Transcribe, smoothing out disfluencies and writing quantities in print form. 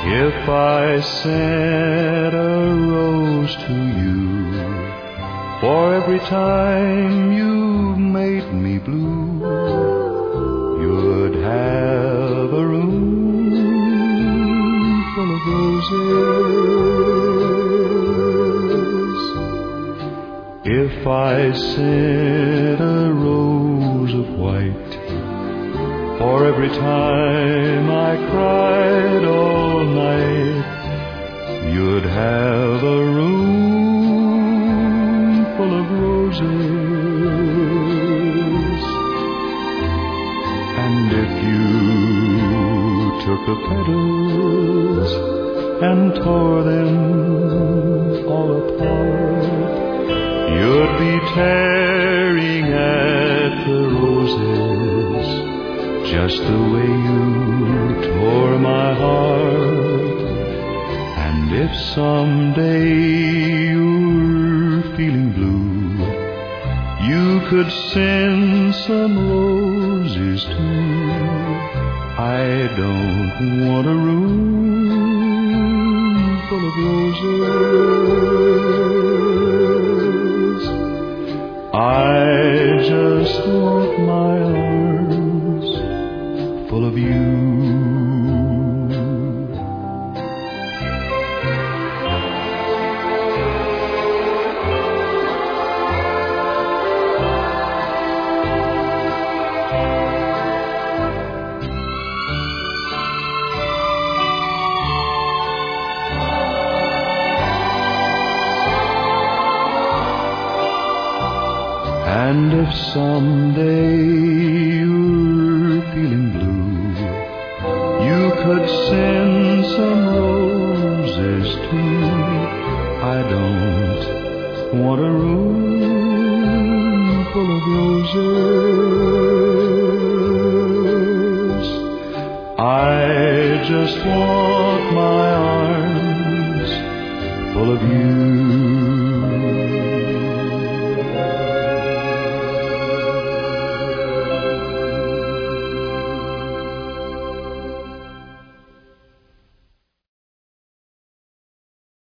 If I sent a rose to you for every time you made me blue, you'd have a room full of roses. If I sent a rose of white for every time I cried all night, you'd have a room full of roses. And if you took the petals and tore them all apart, you'd be tearing at the roses just the way you tore my heart. And if someday you're feeling blue, you could send some roses too. I don't want a room full of roses. I just want my arms full of you. And if someday you're feeling blue, you could send some roses too. I don't want a room full of roses. I just want my arms full of you.